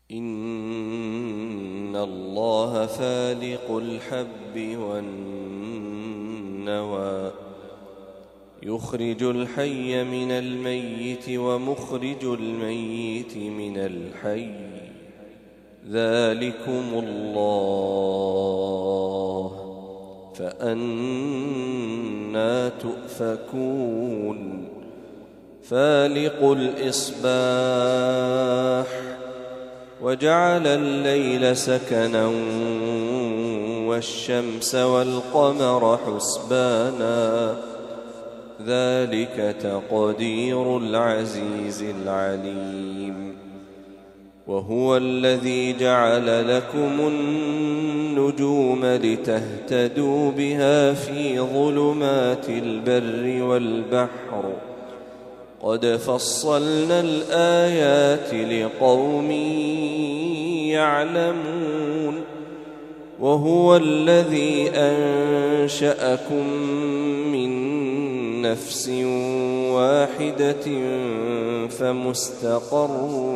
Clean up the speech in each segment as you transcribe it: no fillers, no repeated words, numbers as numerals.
إن الله فالق الحب والنوى يخرج الحي من الميت ومخرج الميت من الحي ذلكم الله فأنى تؤفكون فالق الإصباح وجعل الليل سكنا والشمس والقمر حسبانا ذلك تقدير العزيز العليم وهو الذي جعل لكم النجوم لتهتدوا بها في ظلمات البر والبحر قد فصلنا الآيات لقوم يعلمون وهو الذي أنشأكم من نفس واحدة فمستقر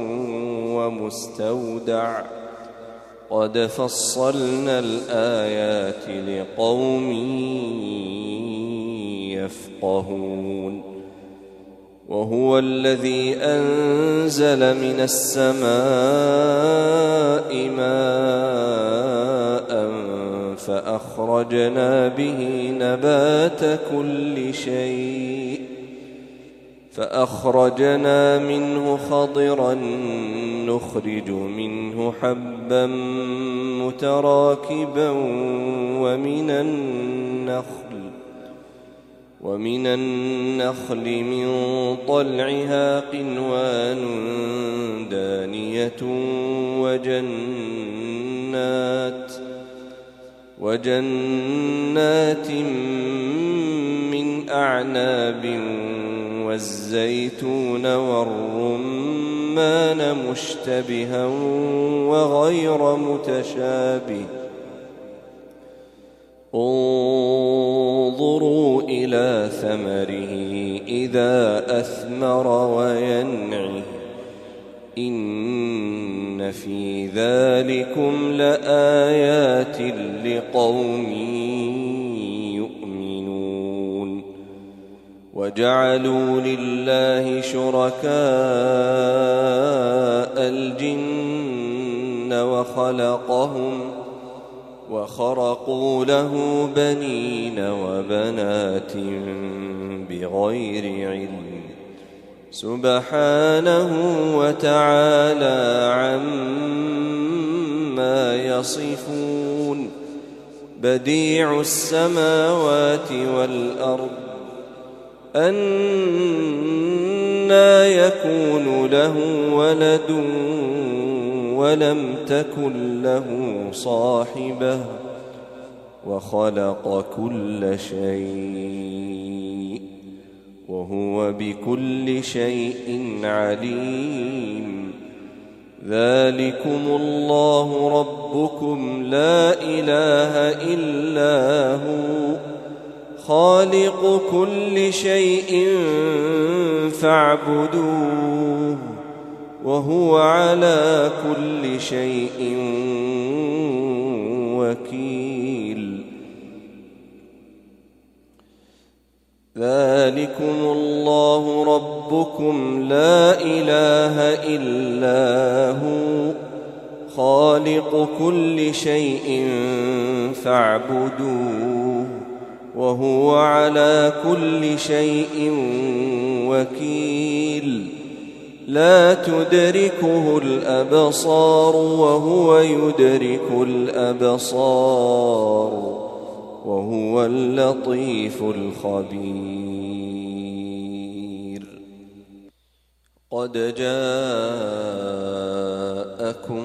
ومستودع قد فصلنا الآيات لقوم يفقهون وهو الذي أنزل من السماء ماء فأخرجنا به نبات كل شيء فأخرجنا منه خضرا نخرج منه حبا متراكبا ومن النخل من طلعها قنوان دانية وجنات من أعناب والزيتون والرمان مشتبها وغير متشابه انظروا إلى ثمره إذا أثمر وينعه إن في ذلكم لآيات لقوم يؤمنون وجعلوا لله شركاء الجن وخرقوا له بنين وبنات بغير علم سبحانه وتعالى عما يصفون بديع السماوات والأرض أنى يكون له ولد ولم تكن له صاحبة وخلق كل شيء وهو بكل شيء عليم ذلكم الله ربكم لا إله إلا هو خالق كل شيء فاعبدوه وهو على كل شيء وكيل ذلكم الله ربكم لا إله إلا هو خالق كل شيء فاعبدوه وهو على كل شيء وكيل لا تدركه الأبصار وهو يدرك الأبصار وهو اللطيف الخبير قد جاءكم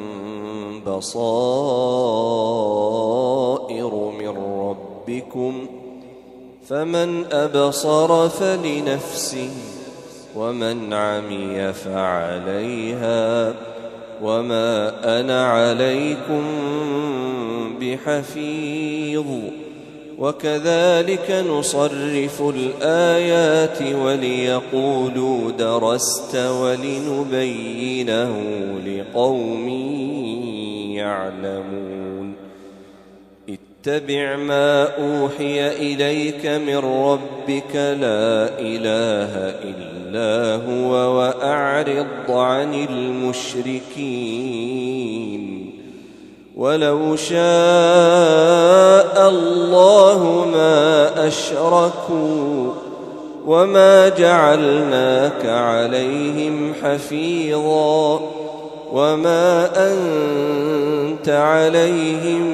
بصائر من ربكم فمن أبصر فلنفسه ومن عمي فعليها وما أنا عليكم بحفيظ وكذلك نصرف الآيات وليقولوا درست ولنبينه لقوم يعلمون اتبع ما أوحي إليك من ربك لا إله إلا هو وأعرض عن المشركين ولو شاء الله ما أشركوا وما جعلناك عليهم حفيظا وما أنت عليهم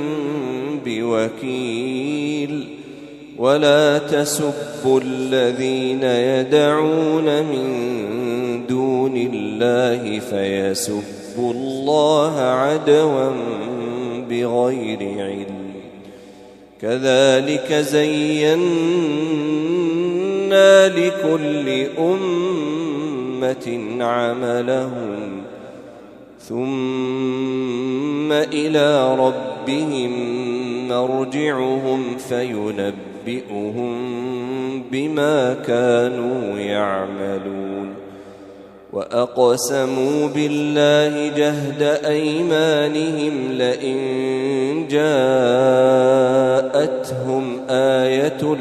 بوكيل ولا تسبوا الذين يدعون من دون الله فيسبوا الله عدوا بغير علم كذلك زينا لكل أمة عملهم ثم إلى ربهم مرجعهم فينبئهم بما كانوا يعملون وأقسموا بالله جهد أيمانهم لئن جاءتهم آية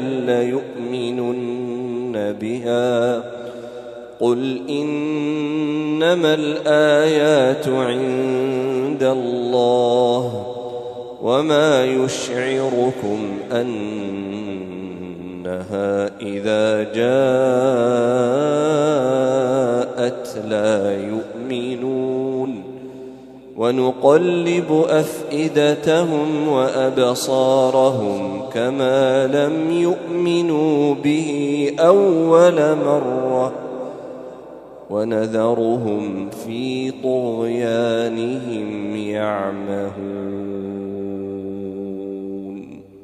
ليؤمنن بها قل إنما الآيات عند الله وما يشعركم أنها إذا جاءت لا يؤمنون ونقلب أفئدتهم وأبصارهم كما لم يؤمنوا به أول مرة ونذرهم في طغيانهم يعمهون